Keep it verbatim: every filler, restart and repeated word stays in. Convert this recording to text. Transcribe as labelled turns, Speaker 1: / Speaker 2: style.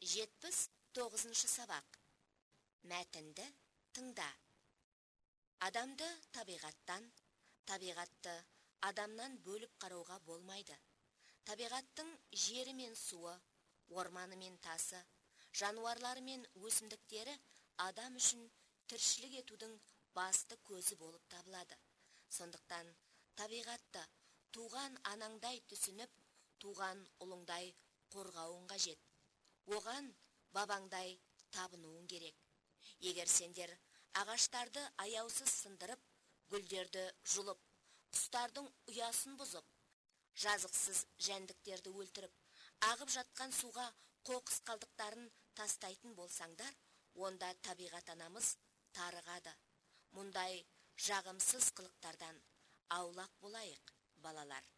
Speaker 1: жетпіс тоғызыншы сабақ. Мәтінді тыңда. Адамды табиғаттан, табиғатты адамнан бөліп қарауға болмайды. Табиғаттың жері мен суы, орманы мен тасы, жануарлары мен өсімдіктері адам үшін тіршілік етудің басты көзі болып табылады. Сондықтан табиғатты туған анаңдай түсініп, туған ұлыңдай қорғауың қажет. Оған бабаңдай табынуың керек. Егер сендер ағаштарды аяусыз сындырып, гүлдерді жұлып, құстардың ұясын бұзып, жазықсыз жәндіктерді өлтіріп, ағып жатқан суға қоқыс қалдықтарын тастайтын болсаңдар, онда табиғат анамыз тарығады. Мұндай жағымсыз қылықтардан аулақ болайық, балалар.